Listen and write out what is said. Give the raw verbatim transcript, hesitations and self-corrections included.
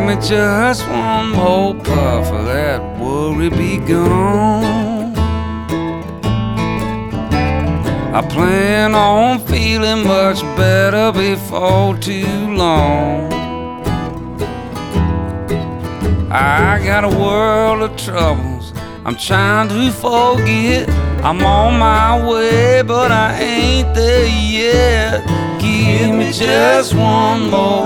me just one more puff of that worry be gone. I plan on feeling much better before too long. I got a world of troubles I'm trying to forget. I'm on my way, but I ain't there yet. Give me just one more